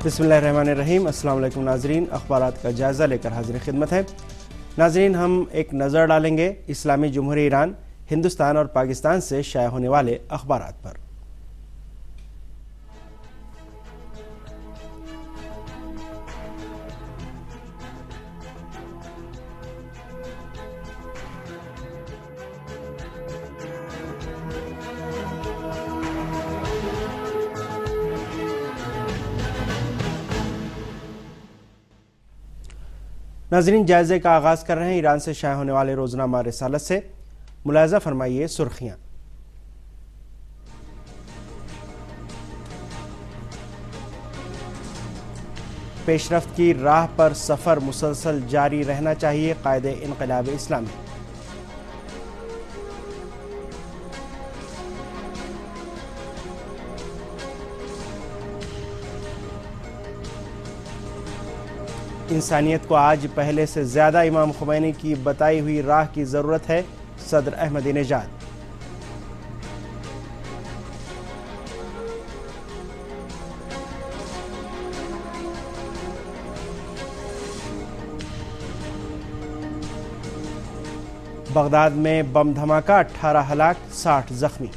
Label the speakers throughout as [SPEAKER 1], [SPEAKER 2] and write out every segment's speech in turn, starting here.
[SPEAKER 1] बिस्मिल्लाहिर्रहमानिर्रहीम। अस्सलाम वालेकुम नाजरीन, अखबारात का जायज़ा लेकर हाजिर खिदमत है। नाजरीन, हम एक नज़र डालेंगे इस्लामी जमहूरियत ईरान, हिंदुस्तान और पाकिस्तान से शाया होने वाले अखबारात पर। नाज़रीन, जायज़े का आगाज़ कर रहे हैं ईरान से शाया होने वाले रोज़नामा रिसालत से। मुलाहिज़ा फरमाइए सुर्खियाँ। पेशरफ्त की राह पर सफ़र मुसलसल जारी रहना चाहिए, क़ायदे इनक़िलाब इस्लामी। इंसानियत को आज पहले से ज़्यादा इमाम खुमैनी की बताई हुई राह की ज़रूरत है, सदर अहमदीनेजाद। बगदाद में बम धमाका, 18 हलाक, 60 जख्मी।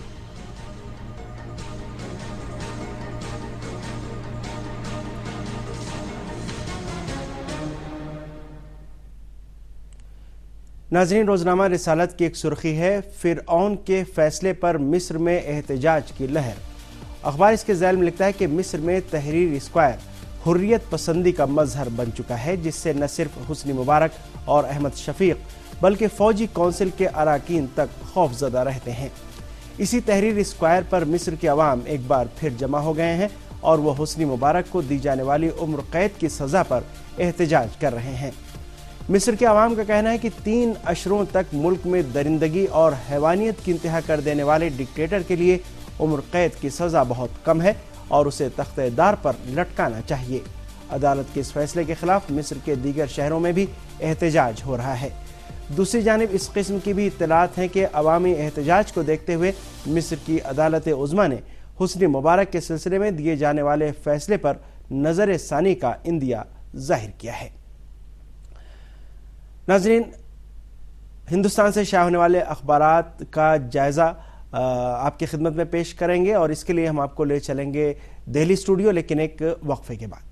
[SPEAKER 1] नाज़रीन, रोज़नामा रिसालत की एक सुर्खी है, फ़िरऔन के फ़ैसले पर मिस्र में एहतजाज की लहर। अखबार इसके ज़ैल में लिखता है कि मिस्र में तहरीर स्क्वायर हुर्रियत पसंदी का मजहर बन चुका है, जिससे न सिर्फ हुस्नी मुबारक और अहमद शफीक बल्कि फ़ौजी कौंसिल के अराकीन तक खौफज़दा रहते हैं। इसी तहरीर स्क्वायर पर मिस्र के अवाम एक बार फिर जमा हो गए हैं और वह हुस्नी मुबारक को दी जाने वाली उम्र कैद की सज़ा पर एहतजाज कर रहे हैं। मिस्र के अवाम का कहना है कि 3 अशरों तक मुल्क में दरिंदगी और हैवानियत की इंतहा कर देने वाले डिक्टेटर के लिए उम्र कैद की सज़ा बहुत कम है और उसे तख्ते-ए-दार पर लटकाना चाहिए। अदालत के इस फैसले के खिलाफ मिस्र के दीगर शहरों में भी एहतजाज हो रहा है। दूसरी जानिब इस किस्म की भी इत्तलात हैं कि अवामी एहतजाज को देखते हुए मिस्र की अदालत उज़्मा ने हुस्नी मुबारक के सिलसिले में दिए जाने वाले फैसले पर नज़र सानी का इंदिया जाहिर किया है। नाज़रीन, हिंदुस्तान से शाया होने वाले अखबारात का जायज़ा आपकी खिदमत में पेश करेंगे और इसके लिए हम आपको ले चलेंगे दिल्ली स्टूडियो, लेकिन एक वक्फे के बाद।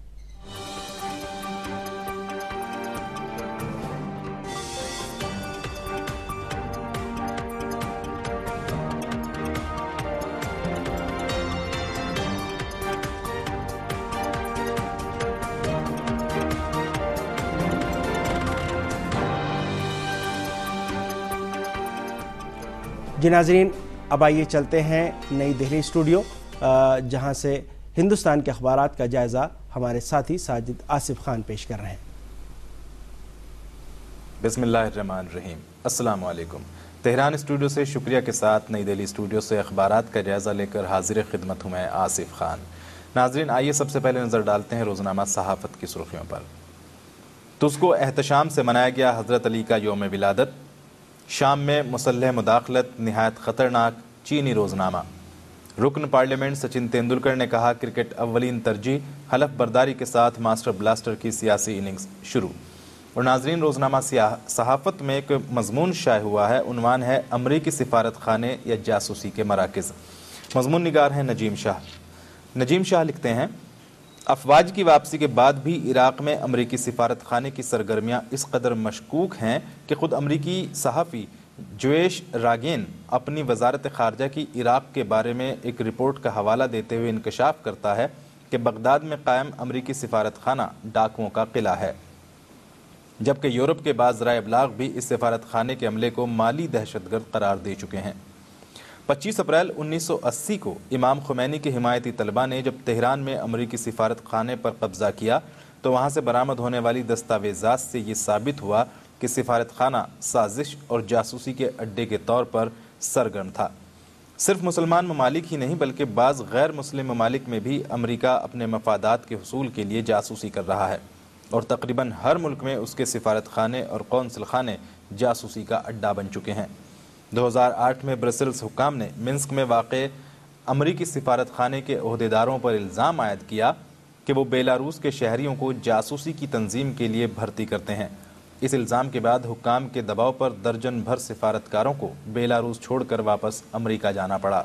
[SPEAKER 1] जी नाज़रीन, अब आइए चलते हैं नई दिल्ली स्टूडियो, जहां से हिंदुस्तान के अखबारात का जायज़ा हमारे साथी साजिद आसिफ खान पेश कर रहे हैं।
[SPEAKER 2] बिस्मिल्लाहिर्रहमानिर्रहीम। अस्सलाम वालेकुम। तेहरान स्टूडियो से शुक्रिया के साथ नई दिल्ली स्टूडियो से अखबारात का जायज़ा लेकर हाजिर खिदमत हूँ मैं आसिफ खान। नाज़रीन, आइए सबसे पहले नज़र डालते हैं रोज़नामा सहाफ़त की सुर्खियों पर। तुझको एहतशाम से मनाया गया हज़रत अली का यौम विलादत। शाम में मुसल्लह मुदाखलत निहायत ख़तरनाक, चीनी रोज़नामा। रुकन पार्लियामेंट सचिन तेंदुलकर ने कहा, क्रिकेट अव्वलीन तरजीह, हलफ बर्दारी के साथ मास्टर ब्लास्टर की सियासी इनिंग्स शुरू। और नाजरीन, रोज़नामा सहाफ़त में एक मजमून शाये हुआ है, उन्वान है अमरीकी सिफारत खाने या जासूसी के मराकज़। मजमून निगार हैं नजीम शाह। नजीम शाह लिखते हैं, अफवाज की वापसी के बाद भी इराक़ में अमरीकी सिफारत खाने की सरगर्मियाँ इस कदर मशकूक हैं कि ख़ुद अमरीकी सहाफ़ी जोएश रागेन अपनी वजारत ख़ारजा की इराक़ के बारे में एक रिपोर्ट का हवाला देते हुए इंकशाफ करता है कि बगदाद में कायम अमरीकी सिफारत खाना डाकुओं का किला है, जबकि यूरोप के बाज़ ज़राए इब्लाग़ भी इस सिफारत खाने के अमले को माली दहशतगर्द करार दे चुके हैं। 25 अप्रैल 1980 को इमाम खुमैनी के हिमायती तलबा ने जब तेहरान में अमरीकी सिफारत खाने पर कब्ज़ा किया तो वहाँ से बरामद होने वाली दस्तावेज़ात से ये साबित हुआ कि सिफारत खाना साजिश और जासूसी के अड्डे के तौर पर सरगर्म था। सिर्फ मुसलमान ममालिक ही नहीं बल्कि बाज़ गैर मुस्लिम ममालिक में भी अमरीका अपने मफादात के हुसूल के लिए जासूसी कर रहा है और तकरीबन हर मुल्क में उसके सिफारत खाने और कौंसिल खाने जासूसी का अड्डा बन चुके हैं। 2008 में ब्रसेल्स हुक्काम ने मिन्स्क में वाक़ अमरीकी सिफारत खाने के ओहदेदारों पर इल्ज़ाम आयद किया کہ وہ بیلاروس کے شہریوں کو جاسوسی کی تنظیم کے لیے بھرتی کرتے ہیں۔ اس الزام کے بعد حکام کے دباؤ پر درجن بھر سفارتکاروں کو بیلاروس چھوڑ کر واپس امریکہ جانا پڑا،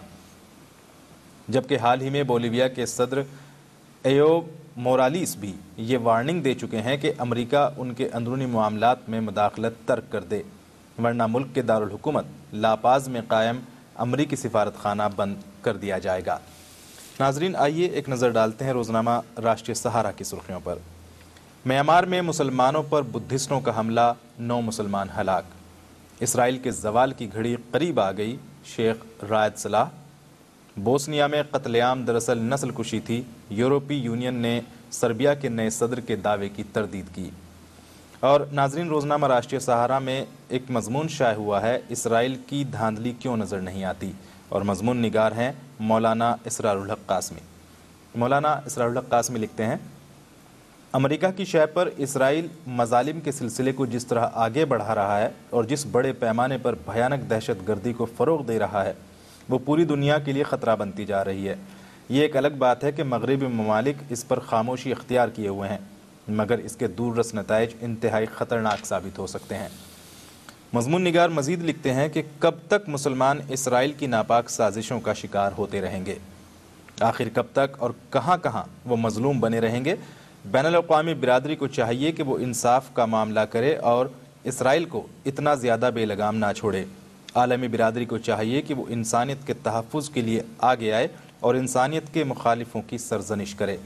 [SPEAKER 2] جبکہ حال ہی میں بولیویا کے صدر ایو مورالیس بھی یہ وارننگ دے چکے ہیں کہ امریکہ ان کے اندرونی معاملات میں مداخلت ترک کر دے، ورنہ ملک کے دارالحکومت لاپاز میں قائم امریکی سفارت خانہ بند کر دیا جائے گا۔ ناظرین، آئیے ایک نظر ڈالتے ہیں روزنامہ راشٹریہ سہارا کی سرخیوں پر۔ میانمار میں مسلمانوں پر بدھسٹوں کا حملہ، 9 مسلمان ہلاک۔ اسرائیل کے زوال کی گھڑی قریب آ گئی، شیخ رائد صلاح۔ بوسنیا میں قتل عام دراصل نسل کشی تھی، یورپی یونین نے سربیا کے نئے صدر کے دعوے کی تردید کی۔ اور ناظرین، روزنامہ راشٹریہ سہارا میں ایک مضمون شائع ہوا ہے، اسرائیل کی دھاندلی کیوں نظر نہیں آتی، اور مضمون نگار ہیں مولانا اسرار الحق قاسمی۔ مولانا اسرار الحق قاسمی لکھتے ہیں، امریکہ کی شہ پر اسرائیل مظالم کے سلسلے کو جس طرح آگے بڑھا رہا ہے اور جس بڑے پیمانے پر بھیانک دہشت گردی کو فروغ دے رہا ہے، وہ پوری دنیا کے لیے خطرہ بنتی جا رہی ہے۔ یہ ایک الگ بات ہے کہ مغربی ممالک اس پر خاموشی اختیار کیے ہوئے ہیں، مگر اس کے دور رس نتائج انتہائی خطرناک ثابت ہو سکتے ہیں۔ مضمون نگار مزید لکھتے ہیں کہ کب تک مسلمان اسرائیل کی ناپاک سازشوں کا شکار ہوتے رہیں گے؟ آخر کب تک اور کہاں کہاں وہ مظلوم بنے رہیں گے؟ بین الاقوامی برادری کو چاہیے کہ وہ انصاف کا معاملہ کرے اور اسرائیل کو اتنا زیادہ بے لگام نہ چھوڑے۔ عالمی برادری کو چاہیے کہ وہ انسانیت کے تحفظ کے لیے آگے آئے اور انسانیت کے مخالفوں کی سرزنش کرے۔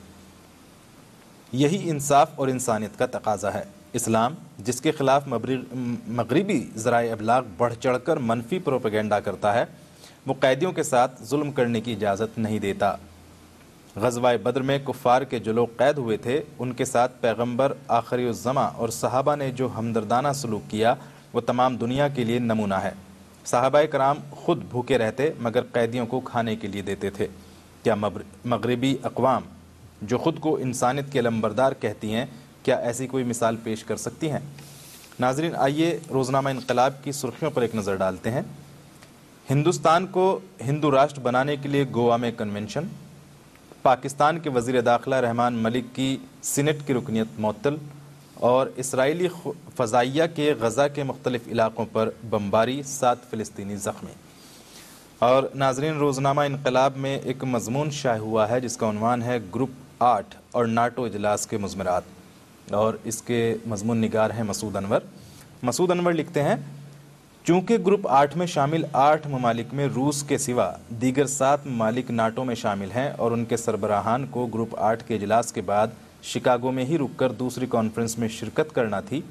[SPEAKER 2] یہی انصاف اور انسانیت کا تقاضا ہے۔ اسلام، جس کے خلاف مغربی ذرائع ابلاغ بڑھ چڑھ کر منفی پروپیگنڈا کرتا ہے، وہ قیدیوں کے ساتھ ظلم کرنے کی اجازت نہیں دیتا۔ غزوہ بدر میں کفار کے جو لوگ قید ہوئے تھے، ان کے ساتھ پیغمبر آخری الزماں اور صحابہ نے جو ہمدردانہ سلوک کیا، وہ تمام دنیا کے لیے نمونہ ہے۔ صحابہ کرام خود بھوکے رہتے مگر قیدیوں کو کھانے کے لیے دیتے تھے۔ کیا مغربی اقوام جو خود کو انسانیت کے علمبردار کہتی ہیں، کیا ایسی کوئی مثال پیش کر سکتی ہیں؟ ناظرین، آئیے روزنامہ انقلاب کی سرخیوں پر ایک نظر ڈالتے ہیں۔ ہندوستان کو ہندو راشٹر بنانے کے لیے گوا میں کنونشن، پاکستان کے وزیر داخلہ رحمان ملک کی سینٹ کی رکنیت معطل، اور اسرائیلی فضائیہ کے غزہ کے مختلف علاقوں پر بمباری، 7 فلسطینی زخمی۔ اور ناظرین، روزنامہ انقلاب میں ایک مضمون شائع ہوا ہے جس کا عنوان ہے گروپ 8 اور ناٹو اجلاس کے مضمرات، اور اس کے مضمون نگار ہیں مسعود انور۔ مسعود انور لکھتے ہیں، چونکہ گروپ 8 میں شامل 8 ممالک میں روس کے سوا دیگر 7 ممالک ناٹو میں شامل ہیں اور ان کے سربراہان کو گروپ 8 کے اجلاس کے بعد شکاگو میں ہی رک کر دوسری کانفرنس میں شرکت کرنا تھی،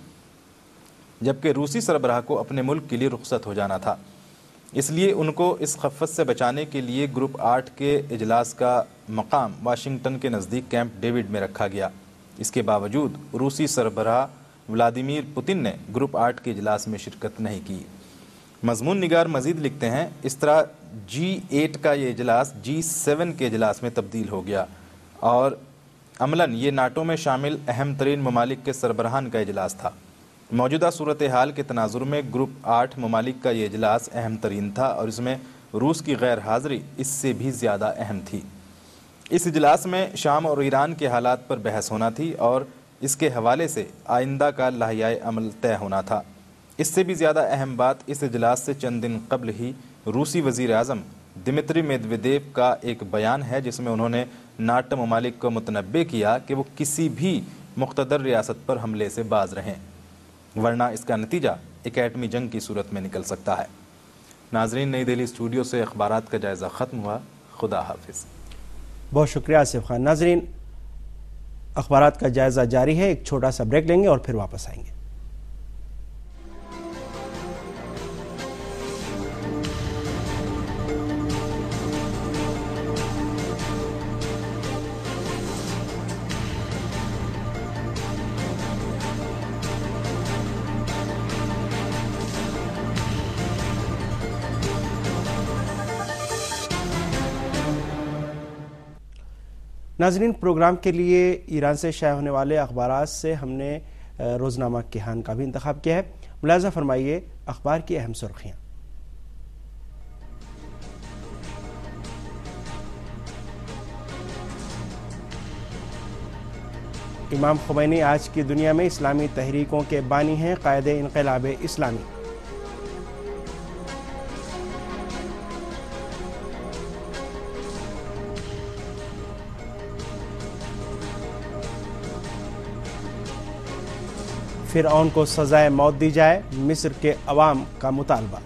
[SPEAKER 2] جبکہ روسی سربراہ کو اپنے ملک کے لیے رخصت ہو جانا تھا، اس لیے ان کو اس خفت سے بچانے کے لیے گروپ 8 کے اجلاس کا مقام واشنگٹن کے نزدیک کیمپ ڈیوڈ میں رکھا گیا۔ اس کے باوجود روسی سربراہ ولادیمیر پوتن نے گروپ 8 کے اجلاس میں شرکت نہیں کی۔ مضمون نگار مزید لکھتے ہیں، اس طرح G8 کا یہ اجلاس G7 کے اجلاس میں تبدیل ہو گیا، اور عملاً یہ ناٹو میں شامل اہم ترین ممالک کے سربراہان کا اجلاس تھا۔ موجودہ صورتحال کے تناظر میں گروپ 8 ممالک کا یہ اجلاس اہم ترین تھا، اور اس میں روس کی غیر حاضری اس سے بھی زیادہ اہم تھی۔ اس اجلاس میں شام اور ایران کے حالات پر بحث ہونا تھی اور اس کے حوالے سے آئندہ کا لائحہ عمل طے ہونا تھا۔ اس سے بھی زیادہ اہم بات، اس اجلاس سے چند دن قبل ہی روسی وزیر اعظم دمتری میدویدیو کا ایک بیان ہے جس میں انہوں نے ناٹو ممالک کو متنبہ کیا کہ وہ کسی بھی مقتدر ریاست پر حملے سے باز رہیں، ورنہ اس کا نتیجہ ایک ایٹمی جنگ کی صورت میں نکل سکتا ہے۔ ناظرین، نئی دہلی اسٹوڈیو سے اخبارات کا جائزہ ختم ہوا۔ خدا حافظ۔
[SPEAKER 1] بہت شکریہ آصف خان۔ ناظرین، اخبارات کا جائزہ جاری ہے، ایک چھوٹا سا بریک لیں گے اور پھر واپس آئیں گے۔ ناظرین، پروگرام کے لیے ایران سے شائع ہونے والے اخبارات سے ہم نے روزنامہ کیہان کا بھی انتخاب کیا ہے۔ ملاحظہ فرمائیے اخبار کی اہم سرخیاں۔ امام خمینی آج کی دنیا میں اسلامی تحریکوں کے بانی ہیں، قائد انقلاب اسلامی۔ فرعون کو سزائے موت دی جائے، مصر کے عوام کا مطالبہ۔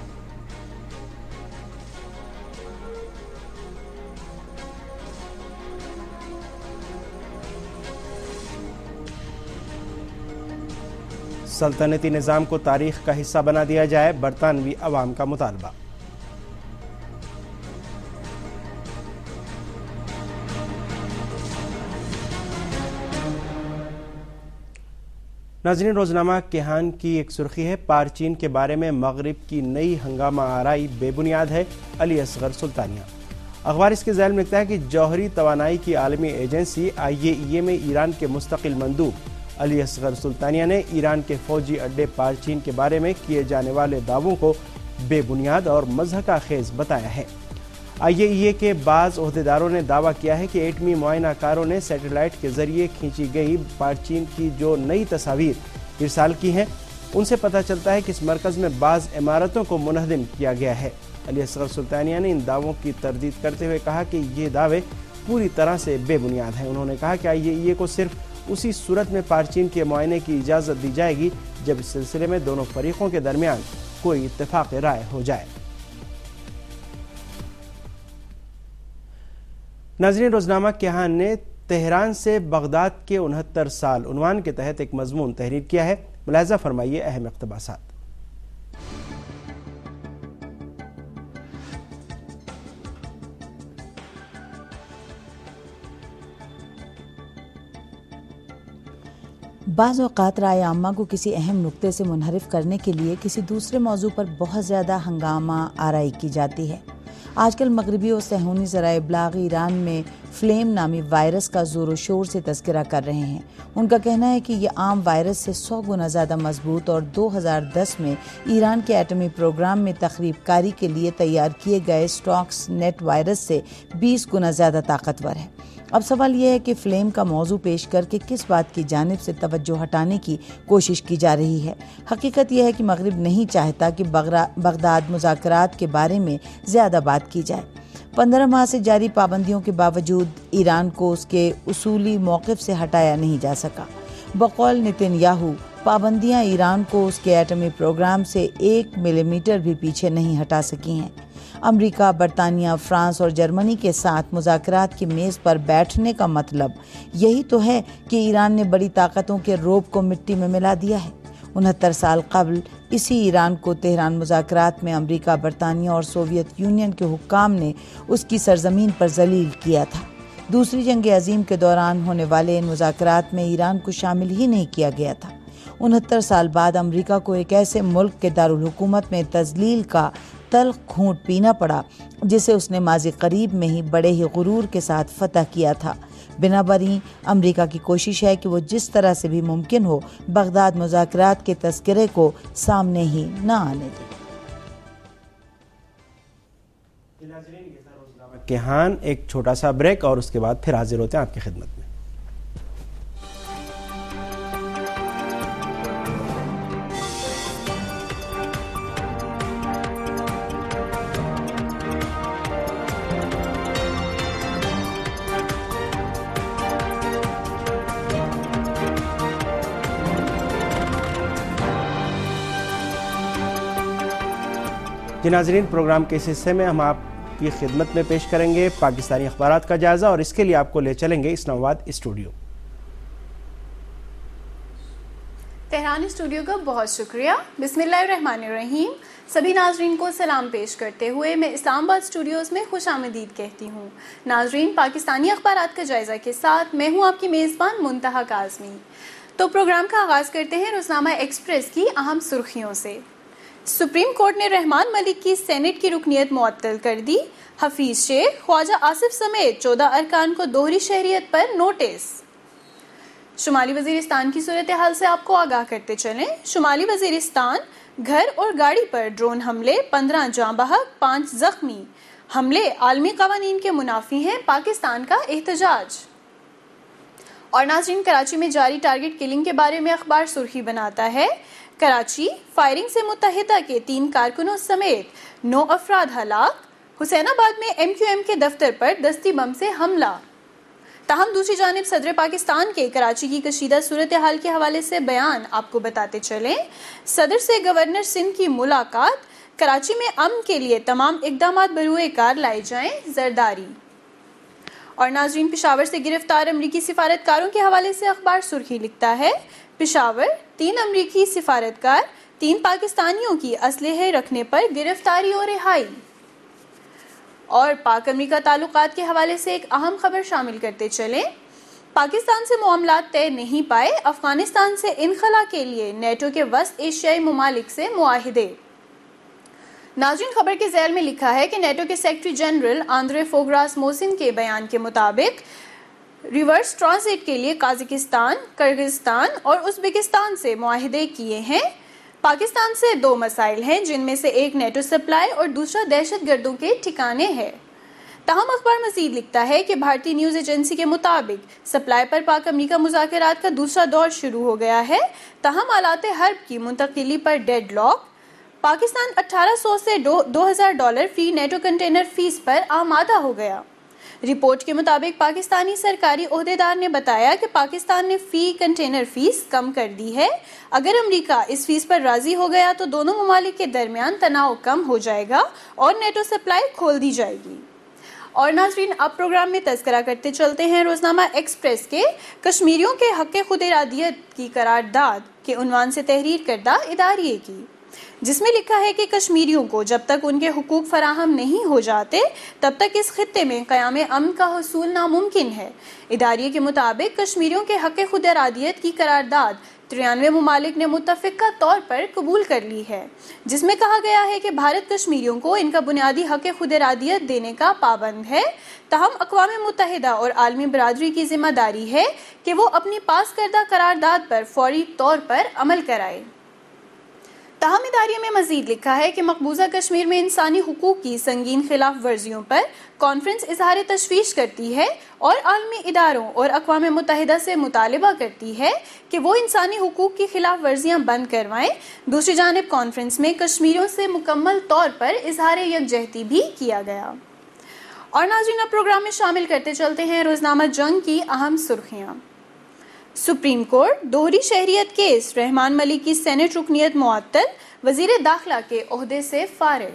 [SPEAKER 1] سلطنتی نظام کو تاریخ کا حصہ بنا دیا جائے، برطانوی عوام کا مطالبہ۔ ناظرین، روزنامہ کیہان کی ایک سرخی ہے، پارچین کے بارے میں مغرب کی نئی ہنگامہ آرائی بے بنیاد ہے، علی اصغر سلطانیہ۔ اخبار اس کے ذیل میں لکھتا ہے کہ جوہری توانائی کی عالمی ایجنسی IAEA میں ایران کے مستقل مندوب علی اصغر سلطانیہ نے ایران کے فوجی اڈے پارچین کے بارے میں کیے جانے والے دعووں کو بے بنیاد اور مضحکہ خیز بتایا ہے۔ IAEA کے بعض عہدیداروں نے دعویٰ کیا ہے کہ ایٹمی معائنہ کاروں نے سیٹلائٹ کے ذریعے کھینچی گئی پارچین کی جو نئی تصاویر ارسال کی ہیں، ان سے پتہ چلتا ہے کہ اس مرکز میں بعض عمارتوں کو منہدم کیا گیا ہے۔ علی اصغر سلطانیہ نے ان دعووں کی تردید کرتے ہوئے کہا کہ یہ دعوے پوری طرح سے بے بنیاد ہیں۔ انہوں نے کہا کہ IAEA کو صرف اسی صورت میں پارچین کے معائنے کی اجازت دی جائے گی جب اس سلسلے میں دونوں فریقوں کے درمیان کوئی اتفاق رائے ہو جائے۔ ناظرین، روزنامہ کیہان نے تہران سے بغداد کے 69 سال عنوان کے تحت ایک مضمون تحریر کیا ہے۔ ملاحظہ فرمائیے اہم اقتباسات۔
[SPEAKER 3] بعض اوقات رائے عامہ کو کسی اہم نقطے سے منحرف کرنے کے لیے کسی دوسرے موضوع پر بہت زیادہ ہنگامہ آرائی کی جاتی ہے۔ آج کل مغربی اور صہیونی ذرائع ابلاغ ایران میں فلیم نامی وائرس کا زور و شور سے تذکرہ کر رہے ہیں۔ ان کا کہنا ہے کہ یہ عام وائرس سے 100 گنا زیادہ مضبوط اور 2010 میں ایران کے ایٹمی پروگرام میں تخریب کاری کے لیے تیار کیے گئے اسٹاکس نیٹ وائرس سے 20 گنا زیادہ طاقتور ہے۔ اب سوال یہ ہے کہ فلیم کا موضوع پیش کر کے کس بات کی جانب سے توجہ ہٹانے کی کوشش کی جا رہی ہے۔ حقیقت یہ ہے کہ مغرب نہیں چاہتا کہ بغداد مذاکرات کے بارے میں زیادہ بات کی جائے۔ 15 ماہ سے جاری پابندیوں کے باوجود ایران کو اس کے اصولی موقف سے ہٹایا نہیں جا سکا۔ بقول نتن یاہو، پابندیاں ایران کو اس کے ایٹمی پروگرام سے 1 ملی میٹر بھی پیچھے نہیں ہٹا سکی ہیں۔ امریکہ، برطانیہ، فرانس اور جرمنی کے ساتھ مذاکرات کی میز پر بیٹھنے کا مطلب یہی تو ہے کہ ایران نے بڑی طاقتوں کے رعب کو مٹی میں ملا دیا ہے۔ 69 سال قبل اسی ایران کو تہران مذاکرات میں امریکہ، برطانیہ اور سوویت یونین کے حکام نے اس کی سرزمین پر ذلیل کیا تھا۔ دوسری جنگ عظیم کے دوران ہونے والے ان مذاکرات میں ایران کو شامل ہی نہیں کیا گیا تھا۔ 69 سال بعد امریکہ کو ایک ایسے ملک کے دارالحکومت میں تذلیل کا تلخ گھونٹ پینا پڑا جسے اس نے ماضی قریب میں ہی بڑے ہی غرور کے ساتھ فتح کیا تھا۔ بنابراین امریکہ کی کوشش ہے کہ وہ جس طرح سے بھی ممکن ہو بغداد مذاکرات کے تذکرے کو سامنے ہی نہ آنے دے۔
[SPEAKER 1] کیہان، ایک چھوٹا سا بریک اور اس کے بعد پھر حاضر ہوتے ہیں آپ کی خدمت میں۔ جی ناظرین، پروگرام کے اس حصے میں ہم آپ کی خدمت میں پیش کریں گے پاکستانی اخبارات کا جائزہ، اور اس کے لیے آپ کو لے چلیں گے اسلام آباد اسٹوڈیو۔
[SPEAKER 4] تہران اسٹوڈیو کا بہت شکریہ۔ بسم اللہ الرحمن الرحیم۔ سبھی ناظرین کو سلام پیش کرتے ہوئے میں اسلام آباد اسٹوڈیوز میں خوش آمدید کہتی ہوں۔ ناظرین، پاکستانی اخبارات کا جائزہ کے ساتھ میں ہوں آپ کی میزبان منتہا کاظمی۔ تو پروگرام کا آغاز کرتے ہیں روزنامہ ایکسپریس کی اہم سرخیوں سے۔ سپریم کورٹ نے رحمان ملک کی سینٹ کی رکنیت معطل کر دی۔ حفیظ شیخ، خواجہ آصف سمیت 14 ارکان کو دوہری شہریت پر نوٹس۔ شمالی وزیرستان کی صورتحال سے آپ کو آگاہ کرتے چلیں۔ شمالی وزیرستان، گھر اور گاڑی پر ڈرون حملے، 15 جاں بحق، 5 زخمی۔ حملے عالمی قوانین کے منافی ہیں، پاکستان کا احتجاج۔ اور ناظرین کراچی میں جاری ٹارگٹ کلنگ کے بارے میں اخبار سرخی بناتا ہے کراچی فائرنگ سے متحدہ کے 3 کارکنوں سمیت 9 افراد ہلاک، حسین آباد میں MQM کے دفتر پر دستی بم سے حملہ۔ تاہم دوسری جانب صدر پاکستان کے کراچی کی کشیدہ صورتحال کے حوالے سے بیان آپ کو بتاتے چلیں، صدر سے گورنر سندھ کی ملاقات، کراچی میں امن کے لیے تمام اقدامات بروئے کار لائے جائیں، زرداری۔ اور ناظرین پشاور سے گرفتار امریکی سفارتکاروں کے حوالے سے اخبار سرخی لکھتا ہے پشاور 3 امریکی سفارتکار 3 پاکستانیوں کی اسلحے رکھنے پر گرفتاری اور رہائی۔ اور پاک امریکہ تعلقات کے حوالے سے ایک اہم خبر شامل کرتے چلیں، پاکستان سے معاملات طے نہیں پائے، افغانستان سے انخلا کے لیے نیٹو کے وسط ایشیائی ممالک سے معاہدے۔ ناظرین خبر کے ذیل میں لکھا ہے کہ نیٹو کے سیکرٹری جنرل آندرے فوگراس موسن کے بیان کے مطابق ریورس ٹرانزٹ کے لیے قازقستان، کرغزستان اور ازبکستان سے معاہدے کیے ہیں۔ پاکستان سے 2 مسائل ہیں، جن میں سے ایک نیٹو سپلائی اور دوسرا دہشت گردوں کے ٹھکانے ہے۔ تاہم اخبار مزید لکھتا ہے کہ بھارتی نیوز ایجنسی کے مطابق سپلائی پر پاک امریکہ مذاکرات کا دوسرا دور شروع ہو گیا ہے، تاہم آلات حرب کی منتقلی پر ڈیڈ لاک۔ پاکستان $1800 سے $2000 فی نیٹو کنٹینر فیس پر آمادہ ہو گیا۔ رپورٹ کے مطابق پاکستانی سرکاری عہدیدار نے بتایا کہ پاکستان نے فی کنٹینر فیس کم کر دی ہے۔ اگر امریکہ اس فیس پر راضی ہو گیا تو دونوں ممالک کے درمیان تناؤ کم ہو جائے گا اور نیٹو سپلائی کھول دی جائے گی۔ اور ناظرین اب پروگرام میں تذکرہ کرتے چلتے ہیں روزنامہ ایکسپریس کے کشمیریوں کے حق خود ارادیت کی قرارداد کے عنوان سے تحریر کردہ اداریے کی، جس میں لکھا ہے کہ کشمیریوں کو جب تک ان کے حقوق فراہم نہیں ہو جاتے تب تک اس خطے میں قیام امن کا حصول ناممکن ہے۔ اداریے کے مطابق کشمیریوں کے حق خود ارادیت کی قرارداد 93 ممالک نے متفقہ طور پر قبول کر لی ہے، جس میں کہا گیا ہے کہ بھارت کشمیریوں کو ان کا بنیادی حق خود ارادیت دینے کا پابند ہے۔ تاہم اقوام متحدہ اور عالمی برادری کی ذمہ داری ہے کہ وہ اپنی پاس کردہ قرارداد پر فوری طور پر عمل کرائے۔ تاہم اداریے میں مزید لکھا ہے کہ مقبوضہ کشمیر میں انسانی حقوق کی سنگین خلاف ورزیوں پر کانفرنس اظہار تشویش کرتی ہے اور عالمی اداروں اور اقوام متحدہ سے مطالبہ کرتی ہے کہ وہ انسانی حقوق کی خلاف ورزیاں بند کروائیں۔ دوسری جانب کانفرنس میں کشمیریوں سے مکمل طور پر اظہار یکجہتی بھی کیا گیا۔ اور ناظرین اب پروگرام میں شامل کرتے چلتے ہیں روزنامہ جنگ کی اہم سرخیاں۔ سپریم کورٹ دوہری شہریت کیس، رحمان ملک کی سینٹ رکنیت معطل، وزیر داخلہ کے عہدے سے فارغ۔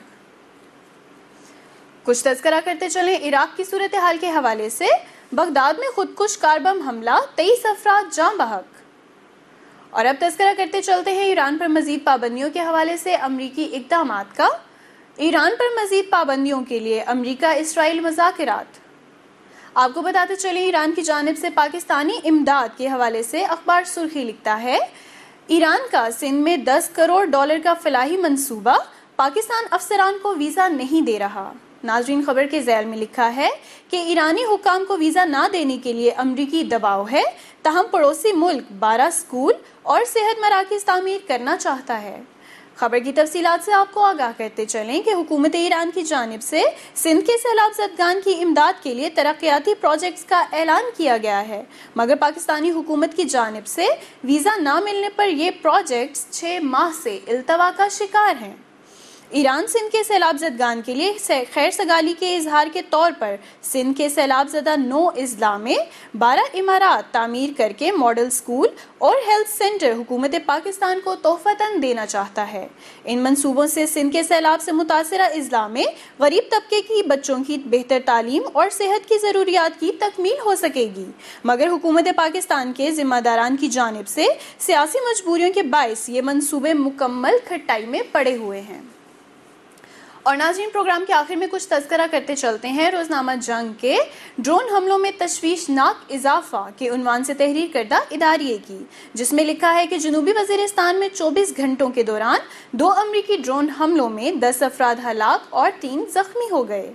[SPEAKER 4] کچھ تذکرہ کرتے چلیں عراق کی صورتحال کے حوالے سے، بغداد میں خودکش کار بم حملہ، 23 افراد جاں بحق۔ اور اب تذکرہ کرتے چلتے ہیں ایران پر مزید پابندیوں کے حوالے سے امریکی اقدامات کا۔ ایران پر مزید پابندیوں کے لیے امریکہ اسرائیل مذاکرات۔ آپ کو بتاتے چلیں ایران کی جانب سے پاکستانی امداد کے حوالے سے اخبار سرخی لکھتا ہے ایران کا سندھ میں $10 کروڑ کا فلاحی منصوبہ، پاکستان افسران کو ویزا نہیں دے رہا۔ ناظرین خبر کے ذیل میں لکھا ہے کہ ایرانی حکام کو ویزا نہ دینے کے لیے امریکی دباؤ ہے، تاہم پڑوسی ملک 12 اسکول اور صحت مراکز تعمیر کرنا چاہتا ہے۔ خبر کی تفصیلات سے آپ کو آگاہ کرتے چلیں کہ حکومت ایران کی جانب سے سندھ کے سیلاب زدگان کی امداد کے لیے ترقیاتی پروجیکٹس کا اعلان کیا گیا ہے، مگر پاکستانی حکومت کی جانب سے ویزا نہ ملنے پر یہ پروجیکٹس 6 ماہ سے التوا کا شکار ہیں۔ ایران سندھ کے سیلاب زدگان کے لیے خیر سگالی کے اظہار کے طور پر سندھ کے سیلاب زدہ 9 اضلاع میں 12 عمارات تعمیر کر کے ماڈل اسکول اور ہیلتھ سینٹر حکومت پاکستان کو تحفتاً دینا چاہتا ہے۔ ان منصوبوں سے سندھ کے سیلاب سے متاثرہ اضلاع میں غریب طبقے کی بچوں کی بہتر تعلیم اور صحت کی ضروریات کی تکمیل ہو سکے گی، مگر حکومت پاکستان کے ذمہ داران کی جانب سے سیاسی مجبوریوں کے باعث یہ منصوبے مکمل کھٹائی میں پڑے ہوئے ہیں۔ اور ناظرین پروگرام کے آخر میں کچھ تذکرہ کرتے چلتے ہیں روزنامہ جنگ کے ڈرون حملوں میں تشویشناک اضافہ کے عنوان سے تحریر کردہ اداریے کی، جس میں لکھا ہے کہ جنوبی وزیرستان میں 24 گھنٹوں کے دوران 2 امریکی ڈرون حملوں میں 10 افراد ہلاک اور 3 زخمی ہو گئے۔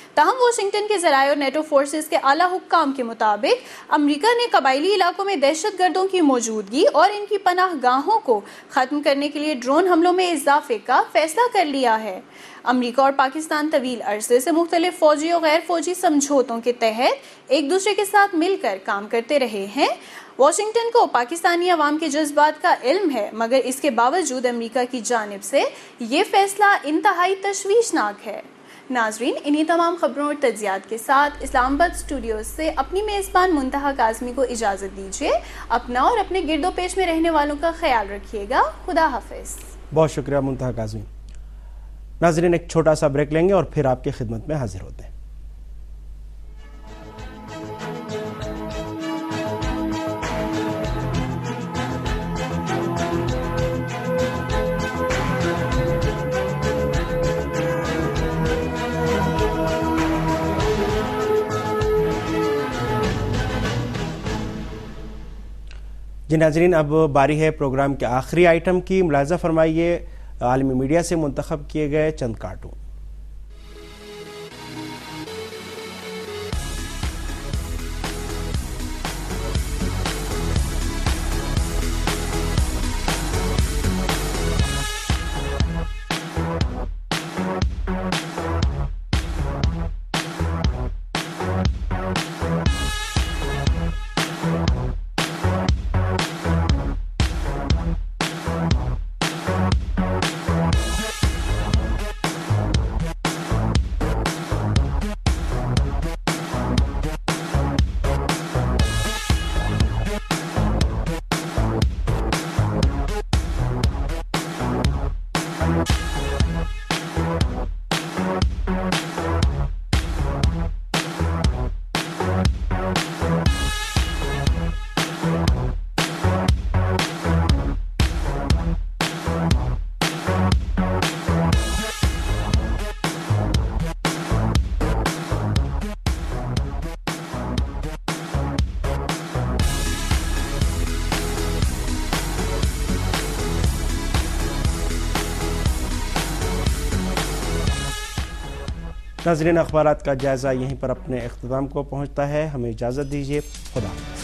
[SPEAKER 4] تاہم واشنگٹن کے ذرائع اور نیٹو فورسز کے اعلیٰ حکام کے مطابق امریکہ نے قبائلی علاقوں میں دہشت گردوں کی موجودگی اور ان کی پناہ گاہوں کو ختم کرنے کے لیے ڈرون حملوں میں اضافے کا فیصلہ کر لیا ہے۔ امریکہ اور پاکستان طویل عرصے سے مختلف فوجی اور غیر فوجی سمجھوتوں کے تحت ایک دوسرے کے ساتھ مل کر کام کرتے رہے ہیں۔ واشنگٹن کو پاکستانی عوام کے جذبات کا علم ہے، مگر اس کے باوجود امریکہ کی جانب سے یہ فیصلہ انتہائی تشویشناک ہے۔ ناظرین، انہی تمام خبروں اور تجزیات کے ساتھ اسلام آباد اسٹوڈیوز سے اپنی میزبان منتہا کاظمی کو اجازت دیجیے۔ اپنا اور اپنے گرد و پیش میں رہنے والوں کا خیال رکھیے گا۔ خدا حافظ۔
[SPEAKER 1] بہت شکریہ منتہا کاظمی۔ ناظرین، ایک چھوٹا سا بریک لیں گے اور پھر آپ کی خدمت میں حاضر ہوتے ہیں۔ جی ناظرین، اب باری ہے پروگرام کے آخری آئٹم کی۔ ملاحظہ فرمائیے عالمی میڈیا سے منتخب کیے گئے چند کارٹون۔ ناظرین، اخبارات کا جائزہ یہیں پر اپنے اختتام کو پہنچتا ہے۔ ہمیں اجازت دیجیے۔ خدا حافظ۔